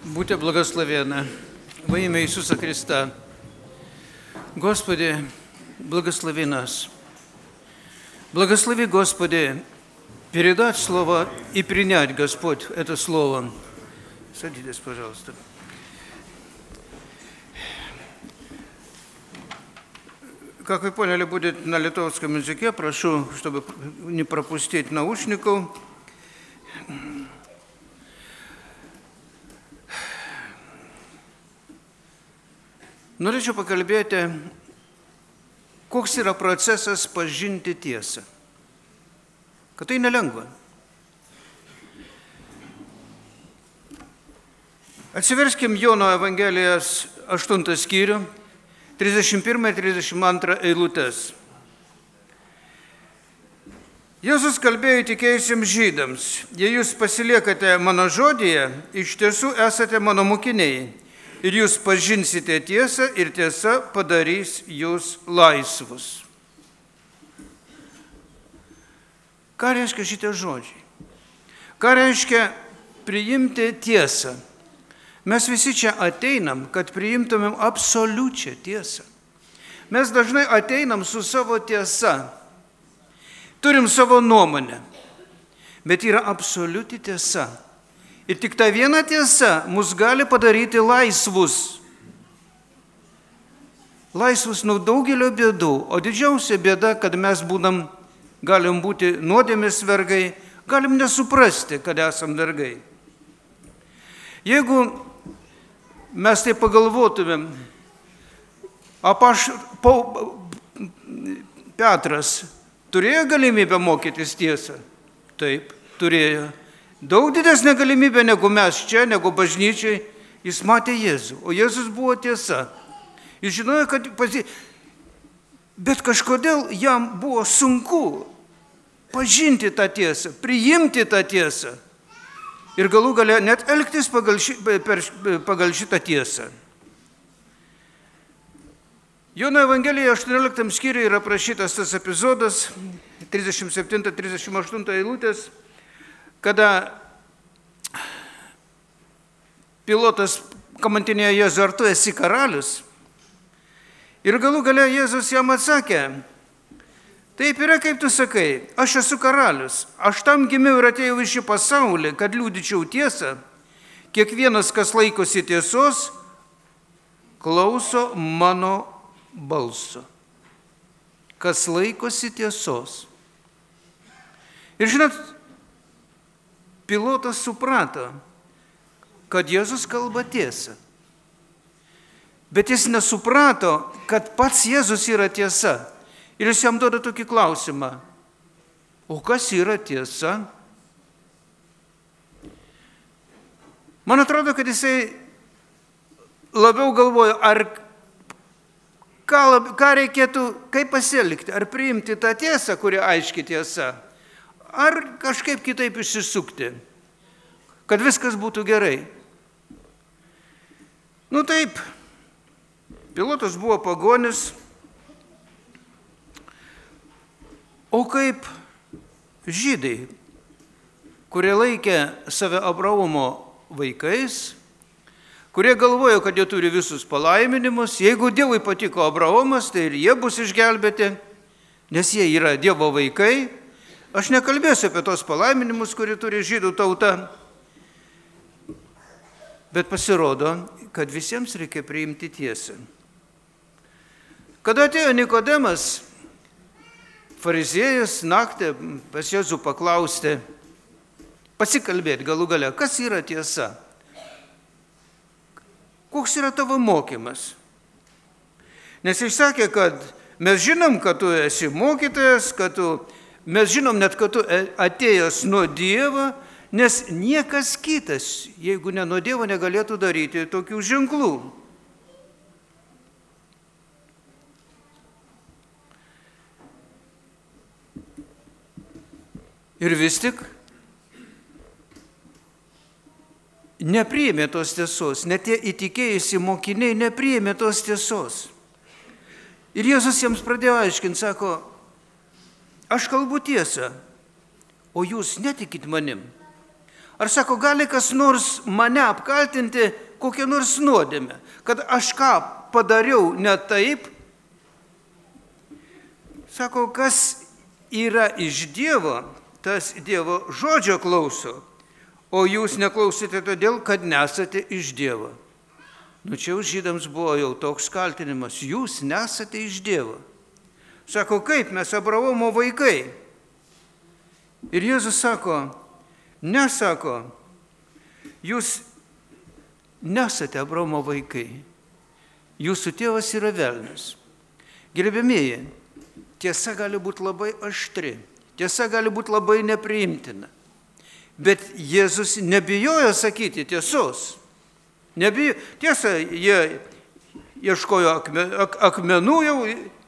Будьте благословенны во имя Иисуса Христа. Господи, благослови нас. Благослови, Господи, передать Слово и принять, Господь, это Слово. Садитесь, пожалуйста. Как вы поняли, будет на литовском языке. Прошу, чтобы не пропустить наушников. Norėčiau pakalbėti, koks yra procesas pažinti tiesą. Kad tai nelengva. Atsiverskim Jono Evangelijos 8 skyrių, 31-32 eilutės. Jėzus kalbėjo tikėjusiems žydams: jei jūs pasiliekate mano žodyje, iš tiesų esate mano mokiniai. Ir jūs pažinsite tiesą, ir tiesa padarys jūs laisvus. Ką reiškia šitie žodžiai? Ką reiškia priimti tiesą? Mes visi čia ateinam, kad priimtumėm absoliučią tiesą. Mes dažnai ateinam su savo tiesa. Turim savo nuomonę, bet yra absoliuti tiesa. Ir tik ta viena tiesa mus gali padaryti laisvus. Laisvus nuo daugelio bėdų, o didžiausia bėda, kad mes galim būti nuodėmės vergai, galim nesuprasti, kad esam vergai. Jeigu mes tai pagalvotumėm, Petras turėjo galimybę mokytis tiesą? Taip, turėjo. Daug didesnė galimybė negu mes čia, negu bažnyčiai. Jis matė Jėzų, o Jėzus buvo tiesa. Jis žinojo, kad bet kažkodėl jam buvo sunku pažinti tą tiesą, priimti tą tiesą ir galų gale net elgtis pagal šitą tiesą. Jono Evangelijoje 18 skyriuje yra aprašytas tas epizodas, 37-38 eilutės, kada Pilotas kamantinėjo Jėzų: ar tu esi karalius? Ir galų gale Jėzus jam atsakė: taip yra, kaip tu sakai, aš esu karalius, aš tam gimiau ir atėjau į šį pasaulį, kad liudyčiau tiesą. Kiekvienas, kas laikosi tiesos, klauso mano balso. Kas laikosi tiesos. Ir žinot, Pilotas suprato, kad Jėzus kalba tiesą. Bet jis nesuprato, kad pats Jėzus yra tiesa. Ir jis jam duoda tokį klausimą: o kas yra tiesa? Man atrodo, kad jisai labiau galvojo, ką reikėtų, kaip pasielgti, ar priimti tą tiesą, kuri aiški tiesa, ar kažkaip kitaip išsisukti, kad viskas būtų gerai. Taip, Pilotas buvo pagonis, o kaip žydai, kurie laikė save Abraomo vaikais, kurie galvojo, kad jie turi visus palaiminimus, jeigu Dievui patiko Abraomas, tai ir jie bus išgelbėti, nes jie yra Dievo vaikai. Aš nekalbėsiu apie tos palaiminimus, kurį turi žydų tauta, bet pasirodo, kad visiems reikia priimti tiesą. Kada atėjo Nikodemas, fariziejus, naktį pas Jėzų paklausė, pasikalbėti galų gale, kas yra tiesa? Koks yra tavo mokymas? Nes jis sakė, kad mes žinom, kad tu esi mokytojas, mes žinom net, kad tu atėjęs nuo Dievo, nes niekas kitas, jeigu ne nuo Dievo, negalėtų daryti tokių ženklų. Ir vis tik nepriėmė tos tiesos, net tie įtikėjusi mokiniai nepriėmė tos tiesos. Ir Jėzus jiems pradėjo aiškinti, sako: aš kalbu tiesą, o jūs netikit manim. Ar sako, gali kas nors mane apkaltinti kokią nors nuodėmę, kad aš ką padariau ne taip? Sako, kas yra iš Dievo, tas Dievo žodžio klauso, o jūs neklausite todėl, kad nesate iš Dievo. Nu čia jau žydams buvo jau toks kaltinimas, jūs nesate iš Dievo. Sako, kaip mes Abraomo vaikai? Ir Jėzus sako, nesako, jūs nesate Abraomo vaikai, jūsų tėvas yra velnias. Gerbiamieji, tiesa gali būti labai aštri, tiesa gali būti labai nepriimtina, bet Jėzus nebijojo sakyti tiesos. Tiesa, jie ieškojo akmenų jau,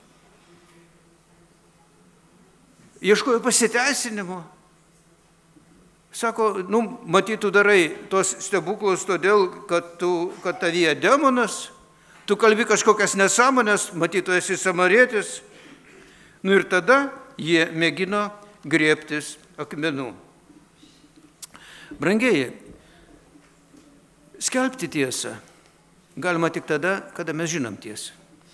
ieškojo pasiteisinimo. Sako, matyt, tu darai tos stebuklus todėl, kad tavyje demonas, tu kalbi kažkokias nesąmonės, matyt, tu esi samarietis. Ir tada jie mėgino griebtis akmenų. Brangieji, skelbti tiesą galima tik tada, kada mes žinom tiesą.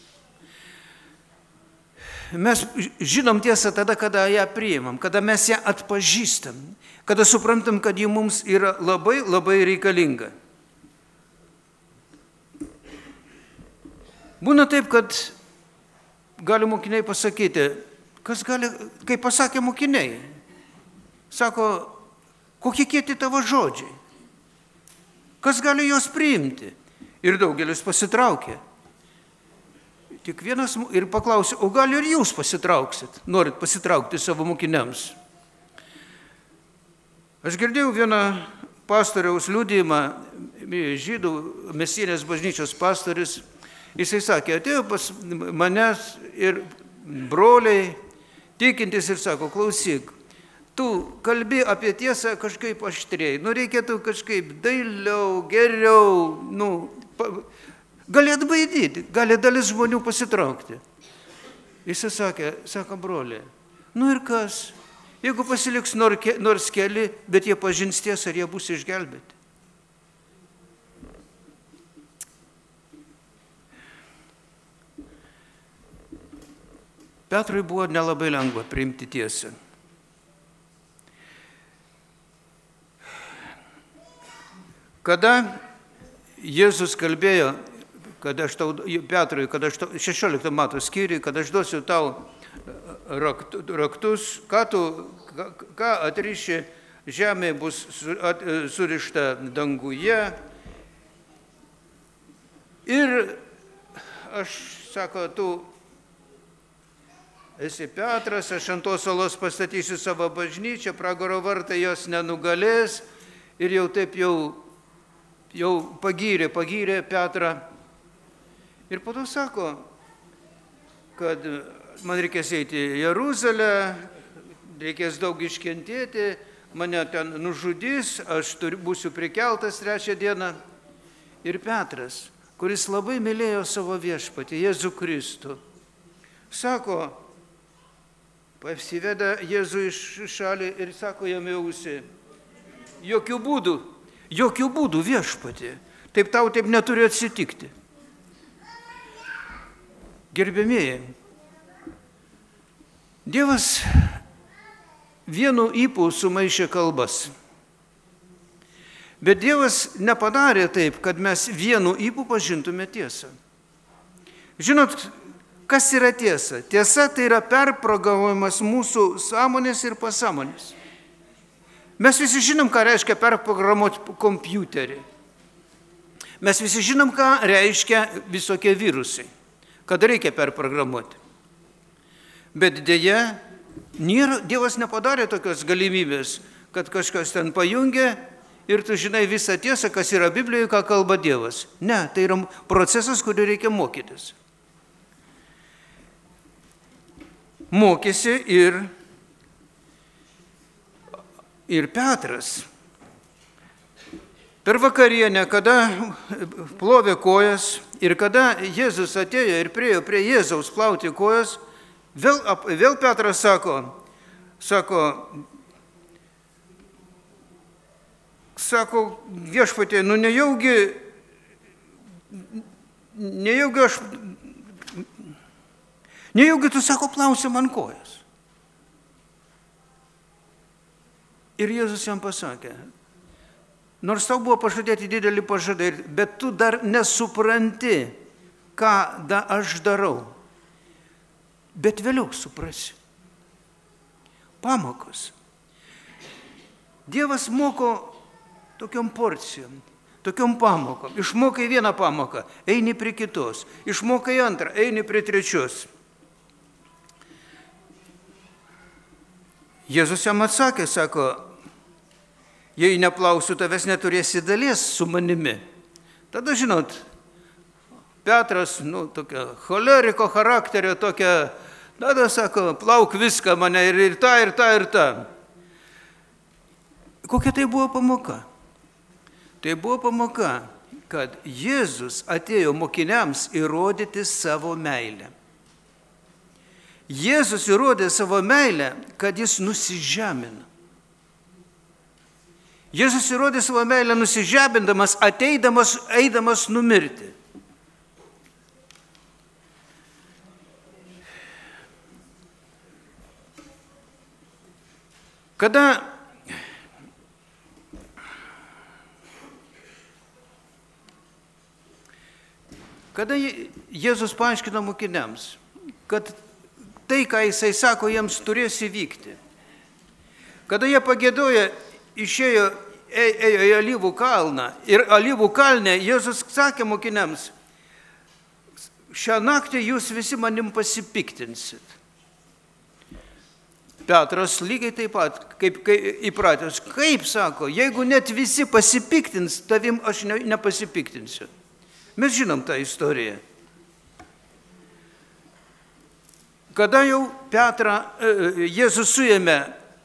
Mes žinom tiesą tada, kada ją priimam, kada mes ją atpažįstam, kada suprantam, kad ji mums yra labai, labai reikalinga. Būna taip, kad gali mokiniai pasakyti, kaip pasakė mokiniai, sako, kokie kieti tavo žodžiai, kas gali juos priimti? Ir daugelis pasitraukė. Tik vienas ir paklausė, o gal ir jūs pasitrauksit, norit pasitraukti savo mokiniams? Aš girdėjau vieną pastoriaus liudijimą, žydų mesijinės bažnyčios pastoris, jisai sakė, atėjo pas manęs ir broliai tikintis ir sako, klausyk, tu kalbi apie tiesą kažkaip aštriai, reikėtų kažkaip dailiau, geriau, gali atbaidyti, gali dalis žmonių pasitraukti. Jis sakė, sako broliai, ir kas, jeigu pasiliks nors keli, bet jie pažins tiesą, ar jie bus išgelbėti. Petrui buvo nelabai lengva priimti tiesą. Kada Jėzus kalbėjo, Petrui, 16 metų skyriui, kad aš duosiu tau raktus, ką atriši žemė bus surišta danguje. Ir aš, sako, tu esi Petras, aš ant tos salos pastatysiu savo bažnyčią, pragaro vartai jos nenugalės. Ir jau taip jau pagyrė Petrą. Ir po to sako, kad man reikės eiti į Jeruzalę, reikės daug iškentėti, mane ten nužudys, aš būsiu prikeltas 3 dieną. Ir Petras, kuris labai mylėjo savo viešpatį, Jėzų Kristų, sako, pasiveda Jėzų iš šalį ir sako jam į ausį, jokių būdų viešpatį, taip neturi atsitikti. Gerbiamieji, Dievas vienu ypu sumaišė kalbas. Bet Dievas nepadarė taip, kad mes vienu ypu pažintume tiesą. Žinot, kas yra tiesa? Tiesa tai yra perprogramavimas mūsų sąmonės ir pasąmonės. Mes visi žinom, ką reiškia perprogramuoti kompiuterį. Mes visi žinom, ką reiškia visokie virusai, kad reikia perprogramuoti. Bet dėja, Dievas nepadarė tokios galimybės, kad kažkas ten pajungia ir tu žinai visą tiesą, kas yra Biblijoje, ką kalba Dievas. Ne, tai yra procesas, kurį reikia mokytis. Mokėsi ir Petras. Per vakarienę, kada plovė kojas ir kada Jėzus atėjo ir priėjo prie Jėzaus plauti kojas, vėl Petras sako, sako, viešpatie, nejaugi tu, sako, plausi man kojas. Ir Jėzus jam pasakė, nors tau buvo pažadėti didelį pažadą, bet tu dar nesupranti, ką aš darau. Bet vėliau suprasi. Pamokos. Dievas moko tokiom porcijom, tokiom pamokom. Išmokai vieną pamoką, eini prie kitos. Išmokai antrą, eini prie trečios. Jėzus jam atsakė, sako, jei neplausiu tavęs, neturėsi dalies su manimi. Tada, žinot, Petras, tokia choleriko charakterio, tokia, tada sako, plauk viską mane ir tą, ir tą, ir tą. Kokia tai buvo pamoka? Tai buvo pamoka, kad Jėzus atėjo mokiniams įrodyti savo meilę. Jėzus įrodė savo meilę, kad jis nusižemino. Jėzus įrodė savo meilę nusižemindamas, eidamas numirti. Kada Jėzus paaiškino mokiniams, kad tai, ką jisai sako, jiems turės įvykti. Kada jie pagėdojo, ėjo į Alyvų kalną ir Alyvų kalne Jėzus sakė mokiniams, šią naktį jūs visi manim pasipiktinsit. Petras lygiai taip pat, kaip įpratęs, kaip sako, jeigu net visi pasipiktins, tavim aš nepasipiktinsiu. Mes žinom tą istoriją. Kada jau Jėzus suėmė,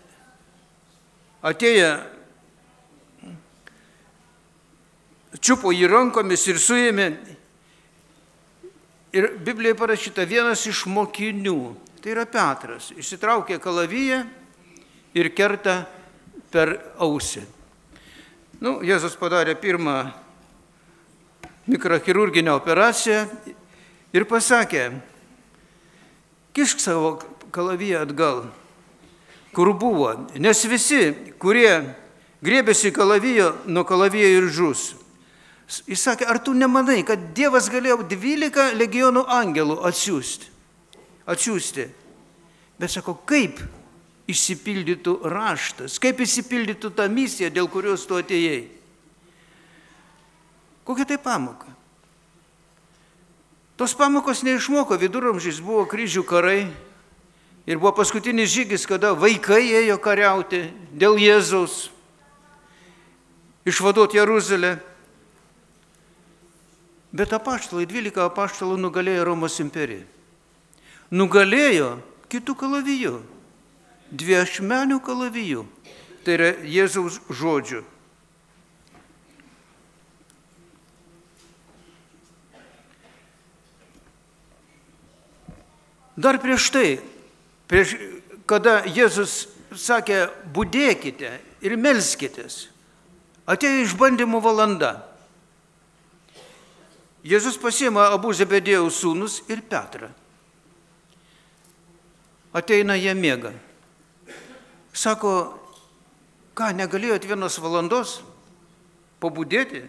atėjo, čiupo jį rankomis ir suėmė, ir Biblijoje parašyta vienas iš mokinių, tai yra Petras, išsitraukė kalaviją ir kerta per ausį. Jėzus padarė pirmą mikrochirurginę operaciją ir pasakė, kišk savo kalaviją atgal, kur buvo, nes visi, kurie griebėsi kalavijo, nuo kalavijo ir žus. Jis sakė, ar tu nemanai, kad Dievas galėjo 12 legionų angelų atsiųsti? Bet sako, kaip išsipildytų raštas, kaip išsipildytų ta misija, dėl kurios tu atėjai? Kokia tai pamoka? Tos pamokos neišmoko, viduramžiais buvo kryžių karai ir buvo paskutinis žygis, kada vaikai ėjo kariauti dėl Jėzaus, išvaduoti Jeruzalę. Bet apaštalai, 12 apaštalų nugalėjo Romos imperiją. Nugalėjo kitų kalavijų, 2-ašmenių kalavijų, tai yra Jėzaus žodžių. Dar prieš tai, kada Jėzus sakė, budėkite ir melskitės, atėjo išbandymų valanda. Jėzus pasiima abu Zebedėjaus sūnus ir Petrą. Ateina jie miega. Sako, ką, negalėjot 1 valandos pabudėti?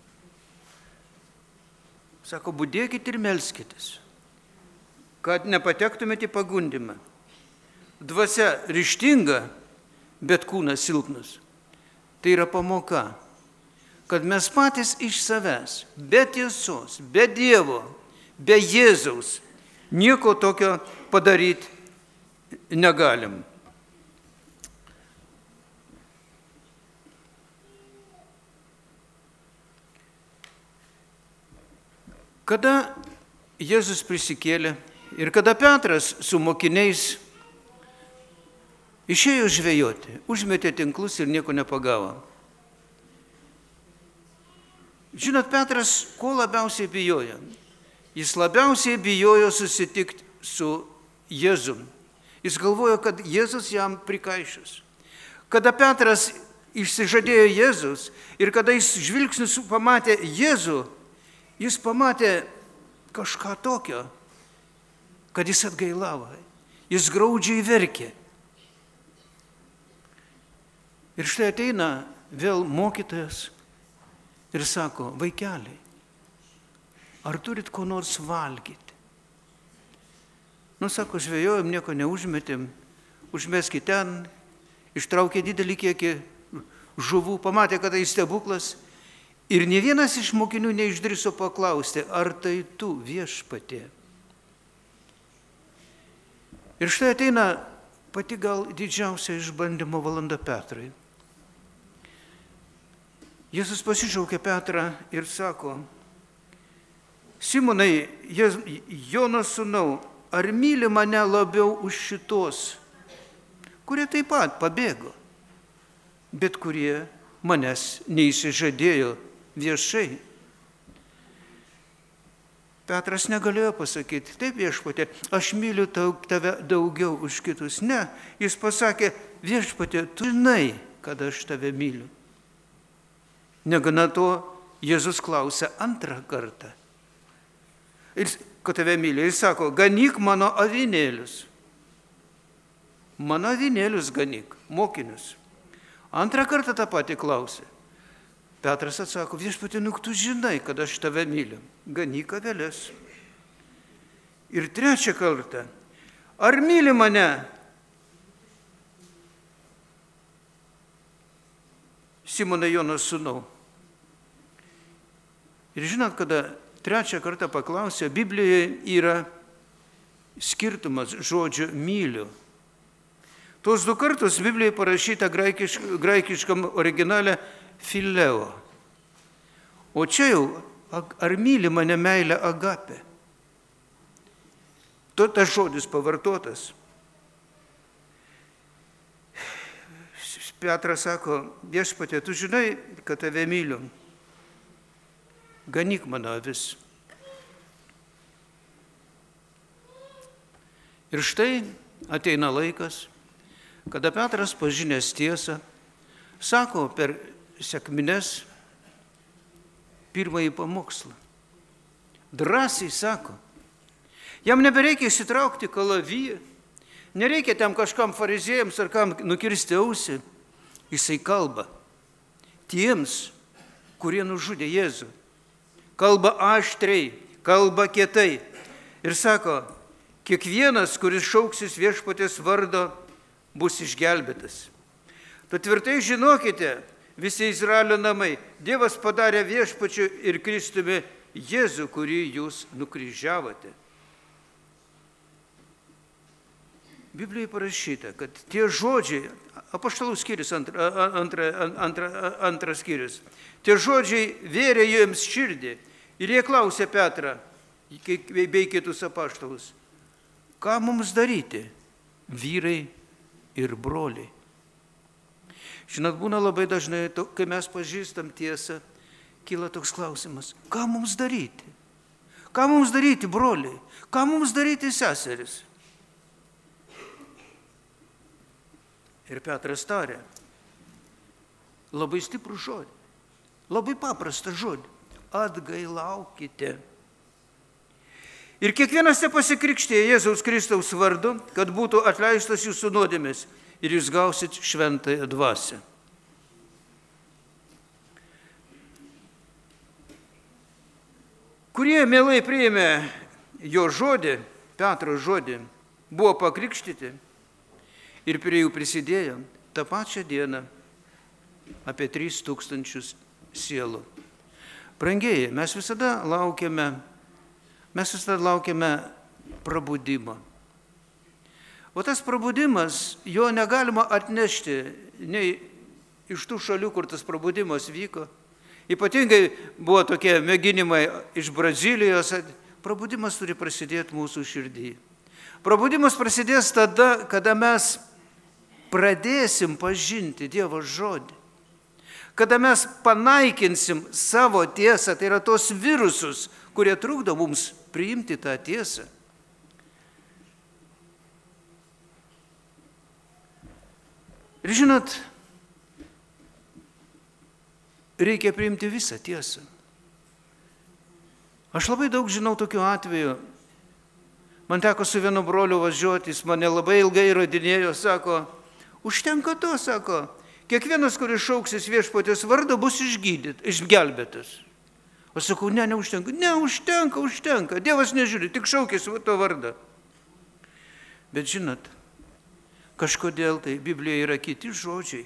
Sako, budėkite ir melskitės, kad nepatektumėte į pagundimą. Dvasia ryžtinga, bet kūnas silpnas. Tai yra pamoka, kad mes patys iš savęs, be tiesos, be Dievo, be Jėzaus, nieko tokio padaryti negalim. Kada Jėzus prisikėlė, ir kada Petras su mokiniais išėjo žvejoti, užmetė tinklus ir nieko nepagavo. Žinot, Petras ko labiausiai bijojo? Jis labiausiai bijojo susitikti su Jėzum. Jis galvojo, kad Jėzus jam prikaišus. Kada Petras išsižadėjo Jėzus ir kada jis žvilgsnis pamatė Jėzų, jis pamatė kažką tokio, kad jis atgailavo, jis graudžiai verkė. Ir štai ateina vėl mokytojas ir sako, vaikeliai, ar turit ko nors valgyti? Sako, žvejojom, nieko neužmetėm, užmeskit ten, ištraukė didelį kiekį žuvų, pamatė, kad tai stebuklas. Ir ne vienas iš mokinių neišdrįso paklausti, ar tai tu, Viešpatie? Ir štai ateina pati gal didžiausia išbandymo valanda Petrui. Jėzus pasišaukė Petrą ir sako, Simonai, Jono sūnau, ar myli mane labiau už šitos, kurie taip pat pabėgo, bet kurie manęs neįsižadėjo viešai? Petras negalėjo pasakyti, taip Viešpatie, aš myliu tave daugiau už kitus. Ne, jis pasakė, Viešpatie, tu žinai, kad aš tave myliu. Negana to, Jėzus klausė antrą kartą. Ir kad tave myli, jis sako, ganyk mano avinėlius. Mano avinėlius ganyk, mokinius. Antrą kartą tą patį klausė. Petras atsako, Viešpatie, tu žinai, kad aš tave myliu, ganyk aveles. Ir trečią kartą, ar myli mane? Simonai, Jono sūnau. Ir žinot, kada trečią kartą paklausė, Biblijoje yra skirtumas žodžio myliu. Tos du kartus Biblijoje parašyta graikiškam originale fileo. O čia jau, ar myli mane meilė agapė? Tas žodis pavartotas. Petras sako, Viešpatie, tu žinai, kad tave myliu. Ganyk mano avis. Ir štai ateina laikas, kada Petras pažinęs tiesą, sako per sekmines pirmąjį pamokslą. Drąsiai sako, jam nebereikia įsitraukti kalaviją, nereikia tam kažkam fariziejams ar kam nukirsti ausį. Jisai kalba tiems, kurie nužudė Jėzų. Kalba aštriai, kalba kietai. Ir sako, kiekvienas, kuris šauksis Viešpaties vardo, bus išgelbėtas. Tad tvirtai žinokite, visi Izraelio namai, Dievas padarė Viešpačiu ir Kristumi Jėzų, kurį jūs nukryžiavote. Biblijoje parašyta, kad tie žodžiai, apaštalų skyrius, antras skyrius, tie žodžiai vėrė jiems širdį ir jie klausė Petrą bei kitus apaštalus, ką mums daryti, vyrai ir broliai. Žinot, būna labai dažnai, kai mes pažįstam tiesą, kyla toks klausimas, ką mums daryti? Ką mums daryti, broliai? Ką mums daryti, seseris? Ir Petras tarė, labai stiprų žodį, labai paprastą žodį, atgailaukite. Ir kiekvienas te pasikrikštė Jėzaus Kristaus vardu, kad būtų atleistas jūsų nuodėmės ir jūs gausit šventąją dvasią. Kurie mielai priėmė jo žodį, Petro žodį, buvo pakrikštyti ir prie jų prisidėjo tą pačią dieną apie 3000 sielų. Brangieji, mes visada laukiame prabudimo. O tas prabudimas, jo negalima atnešti nei iš tų šalių, kur tas prabudimas vyko. Ypatingai buvo tokie mėginimai iš Brazilijos. Prabudimas turi prasidėti mūsų širdyje. Prabudimas prasidės tada, kada mes pradėsim pažinti Dievo žodį. Kada mes panaikinsim savo tiesą, tai yra tos virusus, kurie trukdo mums priimti tą tiesą. Ir žinot, reikia priimti visą tiesą. Aš labai daug žinau tokių atvejų. Man teko su vienu broliu važiuoti, jis mane labai ilgai įrodinėjo, sako, užtenka to, sako, kiekvienas, kuris šauksis viešpaties vardą, bus išgelbėtas. O sakau, neužtenka. Užtenka. Dievas nežiūri, tik šaukės to vardą. Bet žinot, kažkodėl tai Biblijoje yra kiti žodžiai.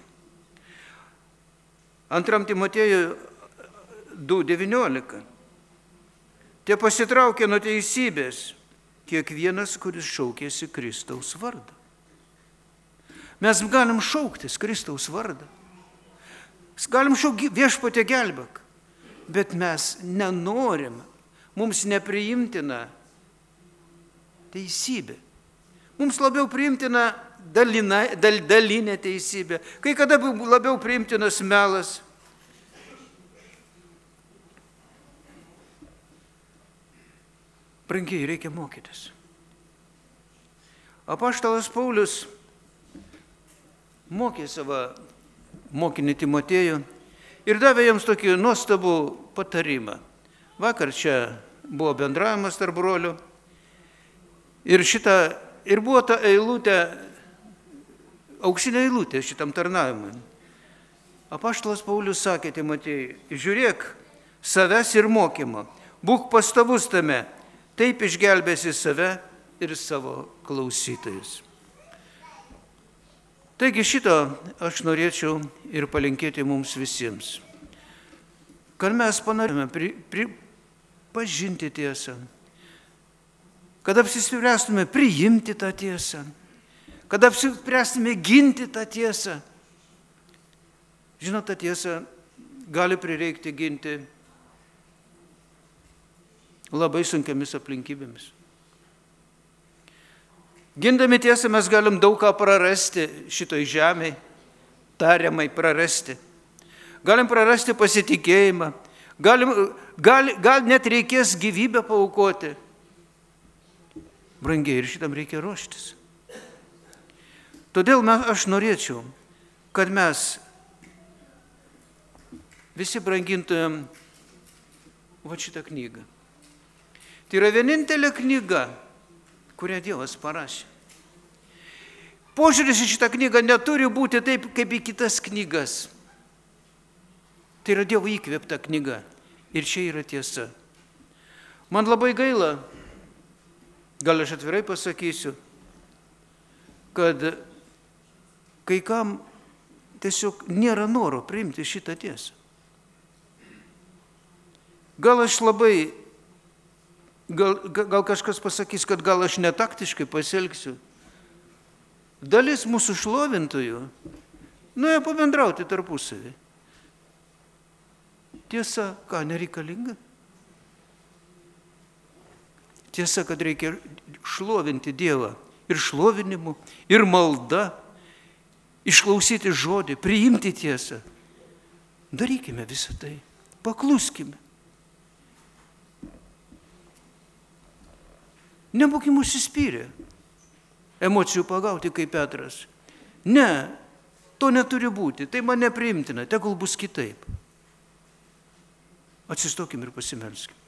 2 Timotiejų 2:19. Tie pasitraukė nuo teisybės kiekvienas, kuris šaukėsi Kristaus vardą. Mes galim šauktis Kristaus vardą. Galim šaukti viešpatie gelbėk. Bet mes nenorim, mums nepriimtina teisybė. Mums labiau priimtina dalinė teisybė. Kai kada labiau priimtinas melas. Brangiai, reikia mokytis. Apaštalas Paulius mokė savo mokinį Timotiejų ir davė jiems tokį nuostabų patarimą. Vakar čia buvo bendravimas tarp brolių ir buvo ta eilutė, auksinė eilutė šitam tarnavimui. Apaštalas Paulius sakė Timotiejui, žiūrėk savęs ir mokymo, būk pastovus tame, taip išgelbėsi save ir savo klausytojus. Taigi šito aš norėčiau ir palinkėti mums visiems. Kad mes panorėtume pažinti tiesą, kad apsispręstume priimti tą tiesą, kad apsispręstume ginti tą tiesą. Žinot, tą tiesą gali prireikti ginti labai sunkiamis aplinkybėmis. Gindami tiesą mes galim daug ką prarasti šitoj žemėje, tariamai prarasti. Galim prarasti pasitikėjimą, gal net reikės gyvybę paaukoti. Brangiai, ir šitam reikia ruoštis. Todėl aš norėčiau, kad mes visi brangintumėm šitą knygą. Tai yra vienintelė knyga, kurią Dievas parašė. Požiūris į šitą knygą neturi būti taip, kaip į kitas knygas. Tai yra Dievo įkvėpta knyga. Ir čia yra tiesa. Man labai gaila, gal aš atvirai pasakysiu, kad kai kam tiesiog nėra noro priimti šitą tiesą. Gal aš labai Gal kažkas pasakys, kad gal aš netaktiškai pasielgsiu. Dalis mūsų šlovintojų nuėjo pabendrauti tarpusavį. Tiesa, ką nereikalinga? Tiesa, kad reikia šlovinti Dievą ir šlovinimu, ir malda, išklausyti žodį, priimti tiesą. Darykime visą tai, pakluskime. Nebūkim užsispyrę, emocijų pagauti kaip Petras. Ne, to neturi būti, tai man nepriimtina, tegul bus kitaip. Atsistokim ir pasimelskime.